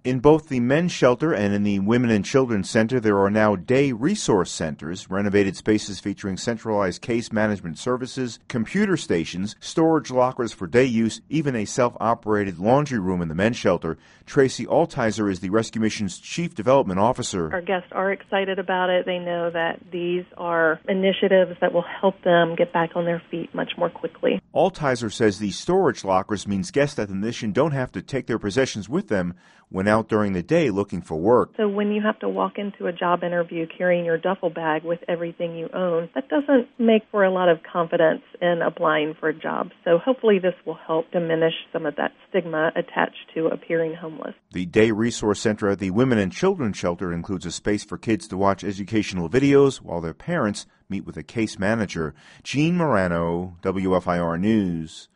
In both the men's shelter and in the Women and Children's Center, there are now day resource centers, renovated spaces featuring centralized case management services, computer stations, storage lockers for day use, even a self-operated laundry room in the men's shelter. Tracy Altizer is the Rescue Mission's Chief Development Officer. Our guests are excited about it. They know that these are initiatives that will help them get back on their feet much more quickly. Altizer says these storage lockers means guests at the mission don't have to take their possessions with them when out during the day looking for work. So when you have to walk into a job interview carrying your duffel bag with everything you own, that doesn't make for a lot of confidence in applying for a job. So hopefully this will help diminish some of that stigma attached to appearing homeless. The Day Resource Center at the Women and Children's Shelter includes a space for kids to watch educational videos while their parents meet with a case manager. Gene Morano, WFIR News.